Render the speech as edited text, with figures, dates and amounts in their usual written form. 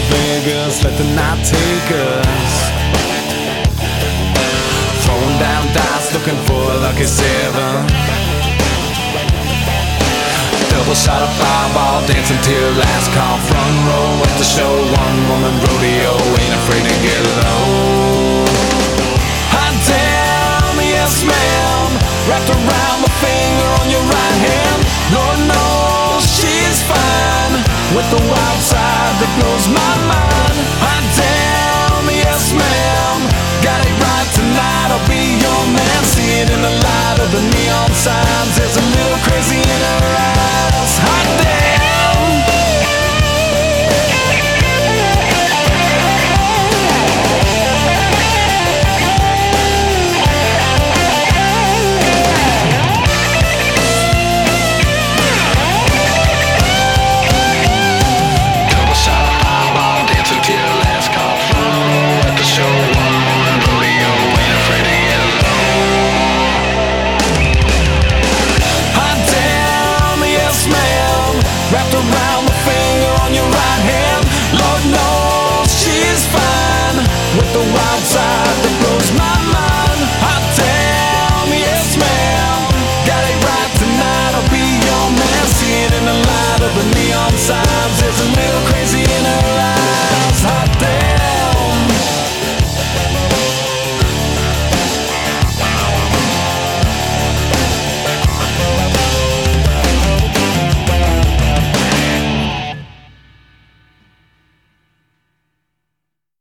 Vegas, let the night take us. Throwing down dice, looking for a lucky seven. Double shot of fireball, dancing till last call. Front row at the show, one woman rodeo, ain't afraid to get low. Hot damn, yes ma'am, wrapped around my finger on your right hand. Lord knows she's fine, with the wild side that blows my mind. Hot damn, yes ma'am, got it right tonight, I'll be your man. See it in the light of the neon signs, there's a little crazy in her eyes. Hot damn. Wrapped around the finger on your right hand. Lord knows she's fine, with the wild side that blows my mind. Hot damn, yes ma'am, got it right tonight, I'll be your man. See it in the light of the neon signs, there's a little